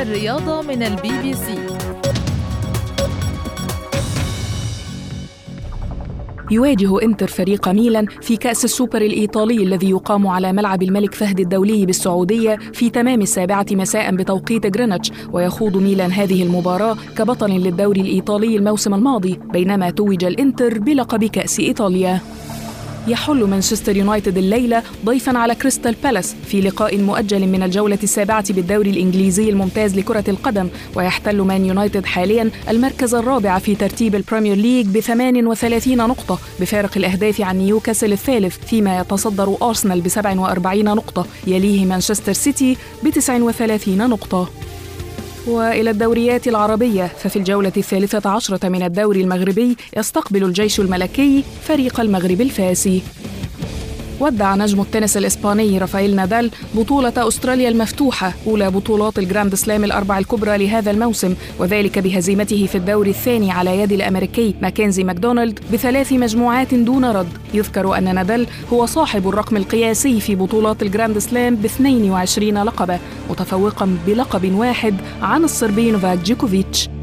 الرياضة من الBBC. يواجه إنتر فريق ميلان في كأس السوبر الإيطالي الذي يقام على ملعب الملك فهد الدولي بالسعودية في تمام 7 مساء بتوقيت غرينتش. ويخوض ميلان هذه المباراة كبطل للدوري الإيطالي الموسم الماضي، بينما توج الإنتر بلقب كأس إيطاليا. يحل مانشستر يونايتد الليلة ضيفاً على كريستال بالاس في لقاء مؤجل من الجولة 7 بالدوري الإنجليزي الممتاز لكرة القدم. ويحتل مان يونايتد حالياً المركز الرابع في ترتيب البريمير ليج ب38 نقطة بفارق الأهداف عن نيوكاسل الثالث، فيما يتصدر أرسنال ب47 نقطة، يليه مانشستر سيتي ب39 نقطة. وإلى الدوريات العربية، ففي الجولة 13 من الدوري المغربي يستقبل الجيش الملكي فريق المغرب الفاسي. ودع نجم التنس الإسباني رافائيل نادال بطولة أستراليا المفتوحة، أولى بطولات الجراند سلام الأربع الكبرى لهذا الموسم، وذلك بهزيمته في الدور الثاني على يد الأمريكي ماكنزي ماكدونالد ب3 مجموعات دون رد. يذكر أن نادال هو صاحب الرقم القياسي في بطولات الجراند سلام ب22 لقبة، متفوقاً بلقب واحد عن الصربي نوفاك جوكوفيتش.